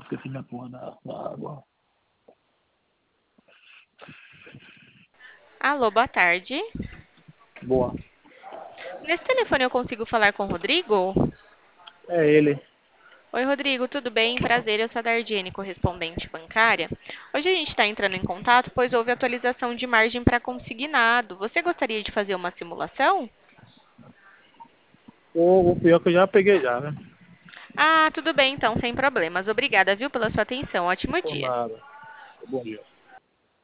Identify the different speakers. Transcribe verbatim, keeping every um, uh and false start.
Speaker 1: Esqueci minha porra da, da água.
Speaker 2: Alô, boa tarde.
Speaker 1: Boa.
Speaker 2: Nesse telefone eu consigo falar com o Rodrigo?
Speaker 1: É ele.
Speaker 2: Oi, Rodrigo, tudo bem? Prazer, eu sou a Dardiene, correspondente bancária. Hoje a gente está entrando em contato, pois houve atualização de margem para consignado. Você gostaria de fazer uma simulação?
Speaker 1: O, o pior que eu já peguei já, né?
Speaker 2: Ah, tudo bem, então, sem problemas. Obrigada, viu, pela sua atenção. Ótimo
Speaker 1: Por
Speaker 2: dia.
Speaker 1: nada. Bom dia.